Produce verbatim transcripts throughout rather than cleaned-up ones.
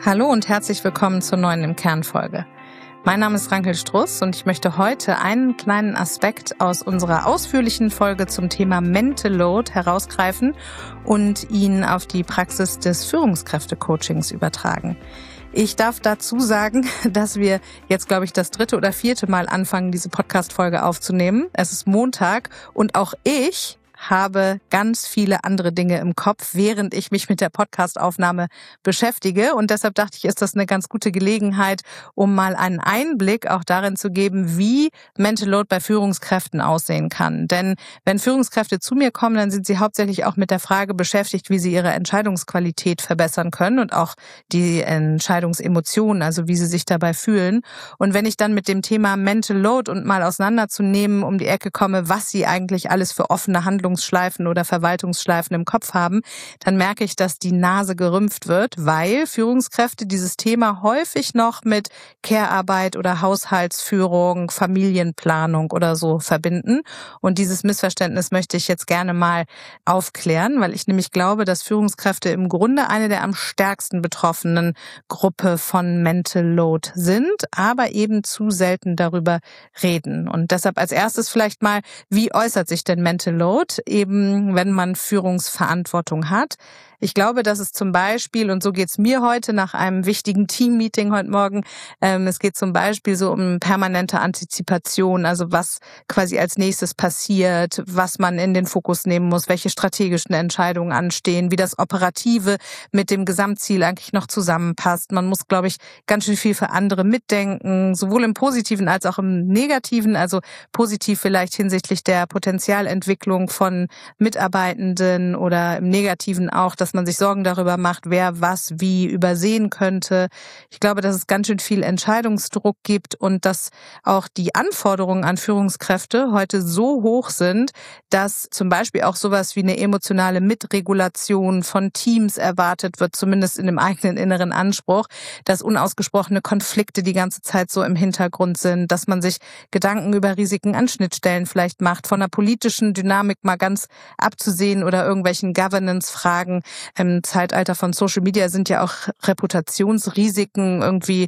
Hallo und herzlich willkommen zur neuen Im Kern-Folge. Mein Name ist Rankel Struss und ich möchte heute einen kleinen Aspekt aus unserer ausführlichen Folge zum Thema Mental Load herausgreifen und ihn auf die Praxis des Führungskräfte-Coachings übertragen. Ich darf dazu sagen, dass wir jetzt, glaube ich, das dritte oder vierte Mal anfangen, diese Podcast-Folge aufzunehmen. Es ist Montag und auch ich habe ganz viele andere Dinge im Kopf, während ich mich mit der Podcast-Aufnahme beschäftige. Und deshalb dachte ich, ist das eine ganz gute Gelegenheit, um mal einen Einblick auch darin zu geben, wie Mental Load bei Führungskräften aussehen kann. Denn wenn Führungskräfte zu mir kommen, dann sind sie hauptsächlich auch mit der Frage beschäftigt, wie sie ihre Entscheidungsqualität verbessern können und auch die Entscheidungsemotionen, also wie sie sich dabei fühlen. Und wenn ich dann mit dem Thema Mental Load und mal auseinanderzunehmen um die Ecke komme, was sie eigentlich alles für offene Handlungen Schleifen oder Verwaltungsschleifen im Kopf haben, dann merke ich, dass die Nase gerümpft wird, weil Führungskräfte dieses Thema häufig noch mit Care-Arbeit oder Haushaltsführung, Familienplanung oder so verbinden. Und dieses Missverständnis möchte ich jetzt gerne mal aufklären, weil ich nämlich glaube, dass Führungskräfte im Grunde eine der am stärksten betroffenen Gruppe von Mental Load sind, aber eben zu selten darüber reden. Und deshalb als erstes vielleicht mal, wie äußert sich denn Mental Load? Eben wenn man Führungsverantwortung hat. Ich glaube, dass es zum Beispiel, und so geht es mir heute nach einem wichtigen Team-Meeting heute Morgen, ähm, es geht zum Beispiel so um permanente Antizipation, also was quasi als nächstes passiert, was man in den Fokus nehmen muss, welche strategischen Entscheidungen anstehen, wie das Operative mit dem Gesamtziel eigentlich noch zusammenpasst. Man muss, glaube ich, ganz schön viel für andere mitdenken, sowohl im Positiven als auch im Negativen, also positiv vielleicht hinsichtlich der Potenzialentwicklung von Mitarbeitenden oder im Negativen auch, dass man sich Sorgen darüber macht, wer was wie übersehen könnte. Ich glaube, dass es ganz schön viel Entscheidungsdruck gibt und dass auch die Anforderungen an Führungskräfte heute so hoch sind, dass zum Beispiel auch sowas wie eine emotionale Mitregulation von Teams erwartet wird, zumindest in dem eigenen inneren Anspruch, dass unausgesprochene Konflikte die ganze Zeit so im Hintergrund sind, dass man sich Gedanken über Risiken an Schnittstellen vielleicht macht, von einer politischen Dynamik mal ganz abzusehen oder irgendwelchen Governance-Fragen. Im Zeitalter von Social Media sind ja auch Reputationsrisiken irgendwie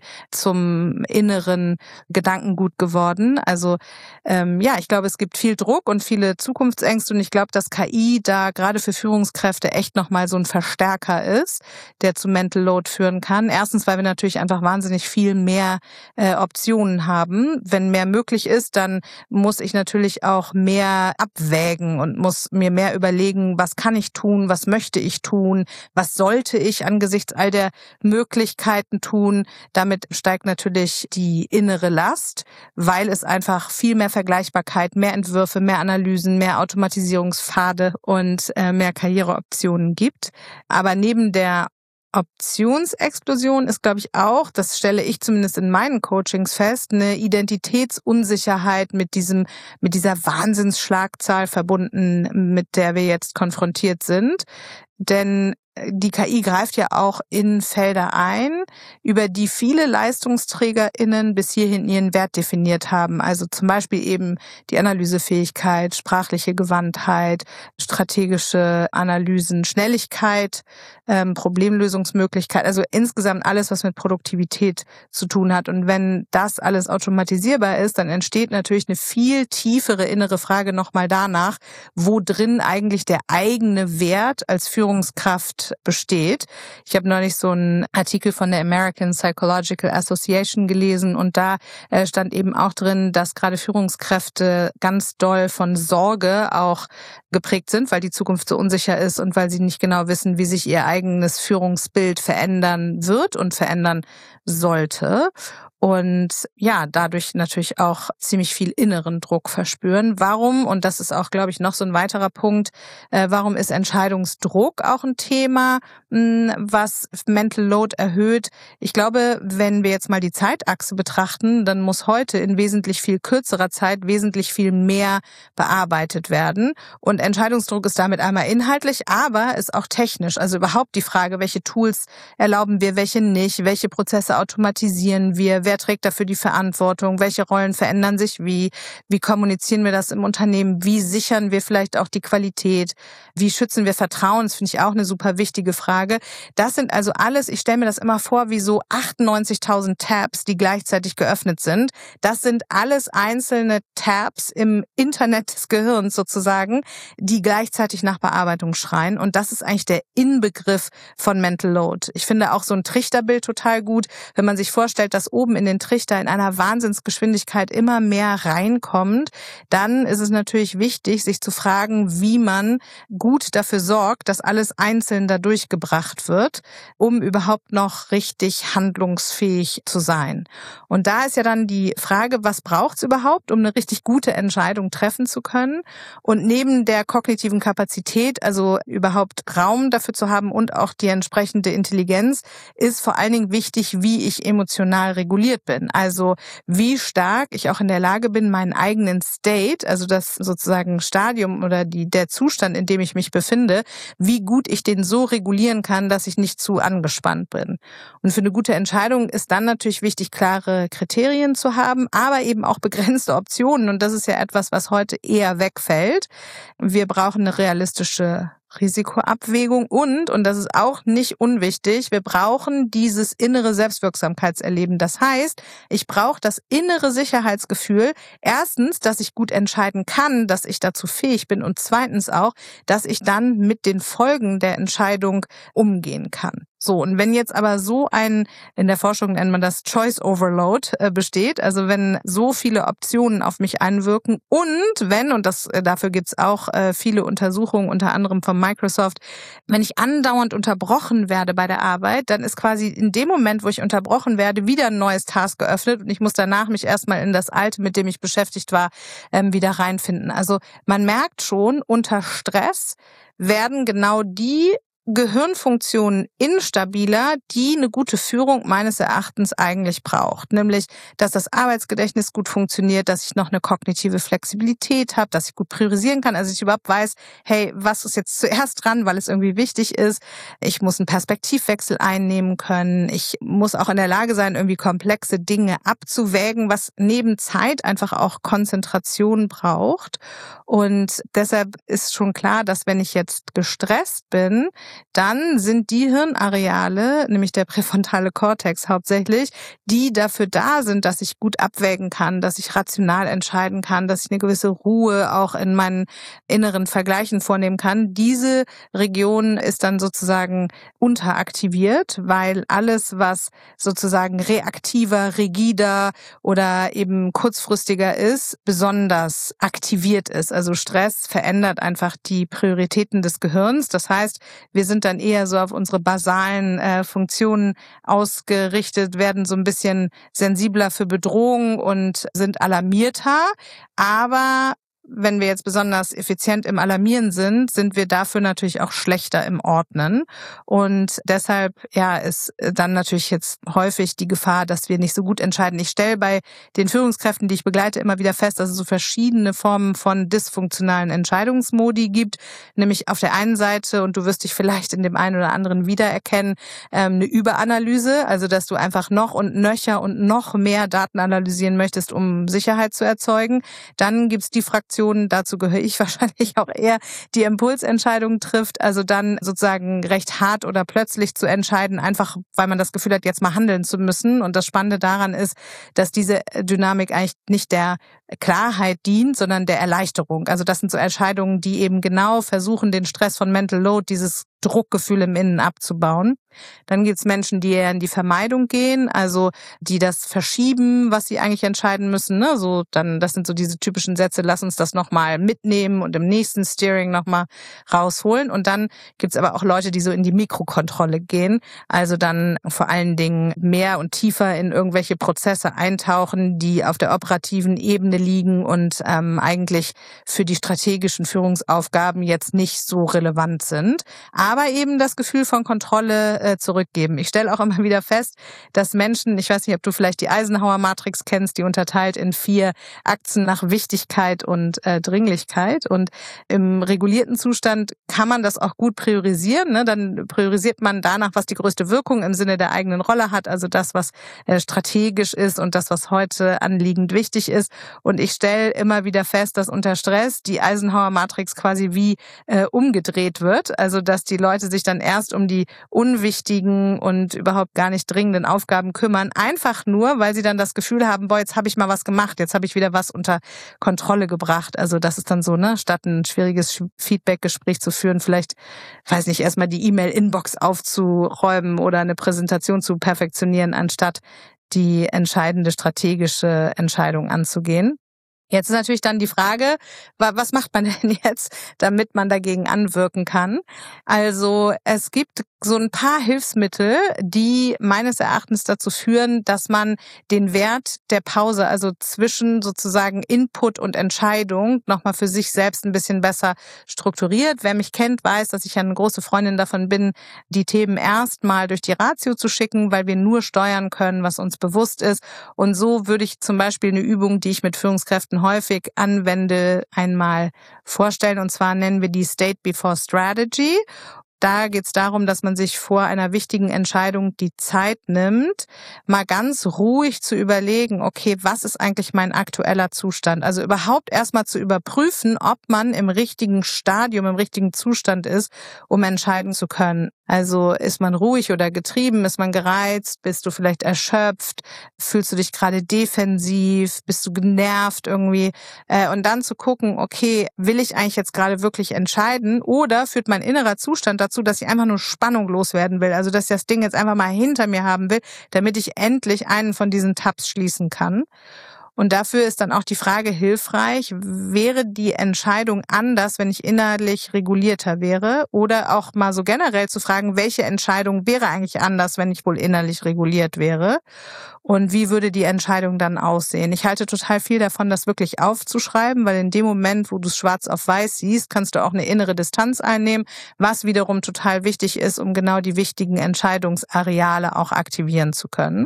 zum inneren Gedankengut geworden. Also ähm, ja, ich glaube, es gibt viel Druck und viele Zukunftsängste und ich glaube, dass K I da gerade für Führungskräfte echt nochmal so ein Verstärker ist, der zu Mental Load führen kann. Erstens, weil wir natürlich einfach wahnsinnig viel mehr äh, Optionen haben. Wenn mehr möglich ist, dann muss ich natürlich auch mehr abwägen und muss mir mehr überlegen, was kann ich tun, was möchte ich tun, was sollte ich angesichts all der Möglichkeiten tun. Damit steigt natürlich die innere Last, weil es einfach viel mehr Vergleichbarkeit, mehr Entwürfe, mehr Analysen, mehr Automatisierungspfade und äh, mehr Karriereoptionen gibt. Aber neben der Optionsexplosion ist, glaube ich, auch, das stelle ich zumindest in meinen Coachings fest, eine Identitätsunsicherheit mit diesem, mit dieser Wahnsinnsschlagzahl verbunden, mit der wir jetzt konfrontiert sind. Denn die K I greift ja auch in Felder ein, über die viele LeistungsträgerInnen bis hierhin ihren Wert definiert haben. Also zum Beispiel eben die Analysefähigkeit, sprachliche Gewandtheit, strategische Analysen, Schnelligkeit, ähm, Problemlösungsmöglichkeit. Also insgesamt alles, was mit Produktivität zu tun hat. Und wenn das alles automatisierbar ist, dann entsteht natürlich eine viel tiefere innere Frage nochmal danach, wo drin eigentlich der eigene Wert als Führungskraft besteht. Ich habe neulich so einen Artikel von der American Psychological Association gelesen und da äh, stand eben auch drin, dass gerade Führungskräfte ganz doll von Sorge auch geprägt sind, weil die Zukunft so unsicher ist und weil sie nicht genau wissen, wie sich ihr eigenes Führungsbild verändern wird und verändern sollte. Und ja, dadurch natürlich auch ziemlich viel inneren Druck verspüren. Warum, und das ist auch, glaube ich, noch so ein weiterer Punkt, äh, warum ist Entscheidungsdruck auch ein Thema, mh, was Mental Load erhöht? Ich glaube, wenn wir jetzt mal die Zeitachse betrachten, dann muss heute in wesentlich viel kürzerer Zeit wesentlich viel mehr bearbeitet werden. Und Entscheidungsdruck ist damit einmal inhaltlich, aber ist auch technisch. Also überhaupt die Frage, welche Tools erlauben wir, welche nicht, welche Prozesse automatisieren wir, wer wer trägt dafür die Verantwortung, welche Rollen verändern sich wie, wie kommunizieren wir das im Unternehmen, wie sichern wir vielleicht auch die Qualität, wie schützen wir Vertrauen, das finde ich auch eine super wichtige Frage. Das sind also alles, ich stelle mir das immer vor, wie so achtundneunzigtausend Tabs, die gleichzeitig geöffnet sind. Das sind alles einzelne Tabs im Internet des Gehirns sozusagen, die gleichzeitig nach Bearbeitung schreien. Und das ist eigentlich der Inbegriff von Mental Load. Ich finde auch so ein Trichterbild total gut, wenn man sich vorstellt, dass oben in den Trichter in einer Wahnsinnsgeschwindigkeit immer mehr reinkommt, dann ist es natürlich wichtig, sich zu fragen, wie man gut dafür sorgt, dass alles einzeln da durchgebracht wird, um überhaupt noch richtig handlungsfähig zu sein. Und da ist ja dann die Frage, was braucht es überhaupt, um eine richtig gute Entscheidung treffen zu können? Und neben der kognitiven Kapazität, also überhaupt Raum dafür zu haben und auch die entsprechende Intelligenz, ist vor allen Dingen wichtig, wie ich emotional reguliert bin. Also wie stark ich auch in der Lage bin, meinen eigenen State, also das sozusagen Stadium oder die, der Zustand, in dem ich mich befinde, wie gut ich den so regulieren kann, dass ich nicht zu angespannt bin. Und für eine gute Entscheidung ist dann natürlich wichtig, klare Kriterien zu haben, aber eben auch begrenzte Optionen. Und das ist ja etwas, was heute eher wegfällt. Wir brauchen eine realistische Risikoabwägung und, und das ist auch nicht unwichtig, wir brauchen dieses innere Selbstwirksamkeitserleben. Das heißt, ich brauche das innere Sicherheitsgefühl, erstens, dass ich gut entscheiden kann, dass ich dazu fähig bin und zweitens auch, dass ich dann mit den Folgen der Entscheidung umgehen kann. So, und wenn jetzt aber so ein, in der Forschung nennt man das Choice Overload, äh, besteht, also wenn so viele Optionen auf mich einwirken und wenn, und das äh, dafür gibt's auch äh, viele Untersuchungen, unter anderem von Microsoft, wenn ich andauernd unterbrochen werde bei der Arbeit, dann ist quasi in dem Moment, wo ich unterbrochen werde, wieder ein neues Task geöffnet und ich muss danach mich erstmal in das Alte, mit dem ich beschäftigt war, ähm, wieder reinfinden. Also man merkt schon, unter Stress werden genau die Gehirnfunktionen instabiler, die eine gute Führung meines Erachtens eigentlich braucht. Nämlich, dass das Arbeitsgedächtnis gut funktioniert, dass ich noch eine kognitive Flexibilität habe, dass ich gut priorisieren kann, also ich überhaupt weiß, hey, was ist jetzt zuerst dran, weil es irgendwie wichtig ist. Ich muss einen Perspektivwechsel einnehmen können. Ich muss auch in der Lage sein, irgendwie komplexe Dinge abzuwägen, was neben Zeit einfach auch Konzentration braucht. Und deshalb ist schon klar, dass wenn ich jetzt gestresst bin, dann sind die Hirnareale, nämlich der präfrontale Kortex hauptsächlich, die dafür da sind, dass ich gut abwägen kann, dass ich rational entscheiden kann, dass ich eine gewisse Ruhe auch in meinen inneren Vergleichen vornehmen kann. Diese Region ist dann sozusagen unteraktiviert, weil alles, was sozusagen reaktiver, rigider oder eben kurzfristiger ist, besonders aktiviert ist. Also Stress verändert einfach die Prioritäten des Gehirns. Das heißt, wir sind dann eher so auf unsere basalen äh, Funktionen ausgerichtet, werden so ein bisschen sensibler für Bedrohung und sind alarmierter. Aber wenn wir jetzt besonders effizient im Alarmieren sind, sind wir dafür natürlich auch schlechter im Ordnen. Und deshalb ja ist dann natürlich jetzt häufig die Gefahr, dass wir nicht so gut entscheiden. Ich stelle bei den Führungskräften, die ich begleite, immer wieder fest, dass es so verschiedene Formen von dysfunktionalen Entscheidungsmodi gibt. Nämlich auf der einen Seite, und du wirst dich vielleicht in dem einen oder anderen wiedererkennen, eine Überanalyse, also dass du einfach noch und nöcher und noch mehr Daten analysieren möchtest, um Sicherheit zu erzeugen. Dann gibt's die Fraktion, dazu gehöre ich wahrscheinlich auch eher, die Impulsentscheidungen trifft, also dann sozusagen recht hart oder plötzlich zu entscheiden, einfach weil man das Gefühl hat, jetzt mal handeln zu müssen. Und das Spannende daran ist, dass diese Dynamik eigentlich nicht der Klarheit dient, sondern der Erleichterung. Also das sind so Entscheidungen, die eben genau versuchen, den Stress von Mental Load, dieses Druckgefühl im Innen abzubauen. Dann gibt es Menschen, die eher in die Vermeidung gehen, also die das verschieben, was sie eigentlich entscheiden müssen. Ne? So dann, das sind so diese typischen Sätze, lass uns das nochmal mitnehmen und im nächsten Steering nochmal rausholen. Und dann gibt es aber auch Leute, die so in die Mikrokontrolle gehen, also dann vor allen Dingen mehr und tiefer in irgendwelche Prozesse eintauchen, die auf der operativen Ebene liegen und ähm, eigentlich für die strategischen Führungsaufgaben jetzt nicht so relevant sind. Aber eben das Gefühl von Kontrolle äh, zurückgeben. Ich stelle auch immer wieder fest, dass Menschen, ich weiß nicht, ob du vielleicht die Eisenhower-Matrix kennst, die unterteilt in vier Achsen nach Wichtigkeit und äh, Dringlichkeit. Und im regulierten Zustand kann man das auch gut priorisieren. Ne? Dann priorisiert man danach, was die größte Wirkung im Sinne der eigenen Rolle hat, also das, was äh, strategisch ist und das, was heute anliegend wichtig ist. Und ich stelle immer wieder fest, dass unter Stress die Eisenhower-Matrix quasi wie äh, umgedreht wird. Also dass die Leute sich dann erst um die unwichtigen und überhaupt gar nicht dringenden Aufgaben kümmern, einfach nur, weil sie dann das Gefühl haben, boah, jetzt habe ich mal was gemacht, jetzt habe ich wieder was unter Kontrolle gebracht. Also das ist dann so, ne, statt ein schwieriges Feedback-Gespräch zu führen, vielleicht, weiß nicht, erstmal die E-Mail-Inbox aufzuräumen oder eine Präsentation zu perfektionieren, anstatt die entscheidende strategische Entscheidung anzugehen. Jetzt ist natürlich dann die Frage, was macht man denn jetzt, damit man dagegen anwirken kann? Also es gibt so ein paar Hilfsmittel, die meines Erachtens dazu führen, dass man den Wert der Pause, also zwischen sozusagen Input und Entscheidung, nochmal für sich selbst ein bisschen besser strukturiert. Wer mich kennt, weiß, dass ich eine große Freundin davon bin, die Themen erstmal durch die Ratio zu schicken, weil wir nur steuern können, was uns bewusst ist. Und so würde ich zum Beispiel eine Übung, die ich mit Führungskräften häufig anwende, einmal vorstellen. Und zwar nennen wir die State Before Strategy. Da geht es darum, dass man sich vor einer wichtigen Entscheidung die Zeit nimmt, mal ganz ruhig zu überlegen, okay, was ist eigentlich mein aktueller Zustand? Also überhaupt erstmal zu überprüfen, ob man im richtigen Stadium, im richtigen Zustand ist, um entscheiden zu können. Also ist man ruhig oder getrieben? Ist man gereizt? Bist du vielleicht erschöpft? Fühlst du dich gerade defensiv? Bist du genervt irgendwie? Und dann zu gucken, okay, will ich eigentlich jetzt gerade wirklich entscheiden? Oder führt mein innerer Zustand dazu, dass ich einfach nur Spannung loswerden will? Also dass ich das Ding jetzt einfach mal hinter mir haben will, damit ich endlich einen von diesen Tabs schließen kann. Und dafür ist dann auch die Frage hilfreich, wäre die Entscheidung anders, wenn ich innerlich regulierter wäre? Oder auch mal so generell zu fragen, welche Entscheidung wäre eigentlich anders, wenn ich wohl innerlich reguliert wäre? Und wie würde die Entscheidung dann aussehen? Ich halte total viel davon, das wirklich aufzuschreiben, weil in dem Moment, wo du es schwarz auf weiß siehst, kannst du auch eine innere Distanz einnehmen, was wiederum total wichtig ist, um genau die wichtigen Entscheidungsareale auch aktivieren zu können.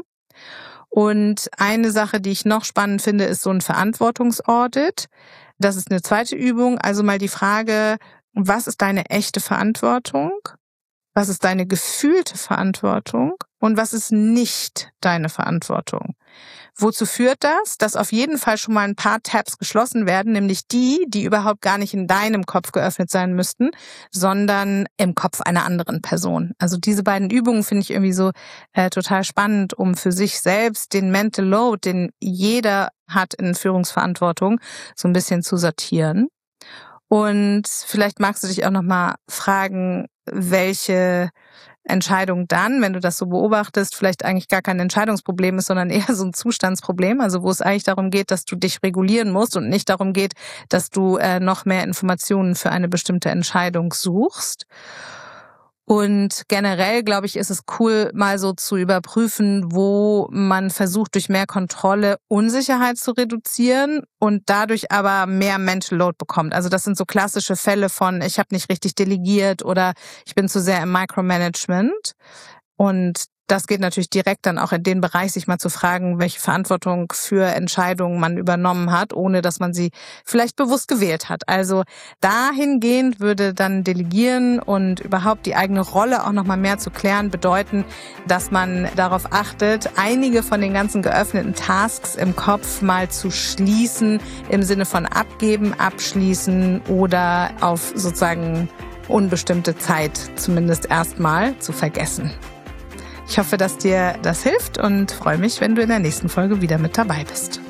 Und eine Sache, die ich noch spannend finde, ist so ein Verantwortungsaudit. Das ist eine zweite Übung. Also mal die Frage, was ist deine echte Verantwortung? Was ist deine gefühlte Verantwortung? Und was ist nicht deine Verantwortung? Wozu führt das? Dass auf jeden Fall schon mal ein paar Tabs geschlossen werden, nämlich die, die überhaupt gar nicht in deinem Kopf geöffnet sein müssten, sondern im Kopf einer anderen Person. Also diese beiden Übungen finde ich irgendwie so äh, total spannend, um für sich selbst den Mental Load, den jeder hat in Führungsverantwortung, so ein bisschen zu sortieren. Und vielleicht magst du dich auch nochmal fragen, welche Entscheidung dann, wenn du das so beobachtest, vielleicht eigentlich gar kein Entscheidungsproblem ist, sondern eher so ein Zustandsproblem, also wo es eigentlich darum geht, dass du dich regulieren musst und nicht darum geht, dass du äh, noch mehr Informationen für eine bestimmte Entscheidung suchst. Und generell, glaube ich, ist es cool, mal so zu überprüfen, wo man versucht, durch mehr Kontrolle Unsicherheit zu reduzieren und dadurch aber mehr Mental Load bekommt. Also das sind so klassische Fälle von, ich habe nicht richtig delegiert oder ich bin zu sehr im Micromanagement. Und das geht natürlich direkt dann auch in den Bereich, sich mal zu fragen, welche Verantwortung für Entscheidungen man übernommen hat, ohne dass man sie vielleicht bewusst gewählt hat. Also dahingehend würde dann Delegieren und überhaupt die eigene Rolle auch nochmal mehr zu klären bedeuten, dass man darauf achtet, einige von den ganzen geöffneten Tasks im Kopf mal zu schließen, im Sinne von abgeben, abschließen oder auf sozusagen unbestimmte Zeit zumindest erstmal zu vergessen. Ich hoffe, dass dir das hilft und freue mich, wenn du in der nächsten Folge wieder mit dabei bist.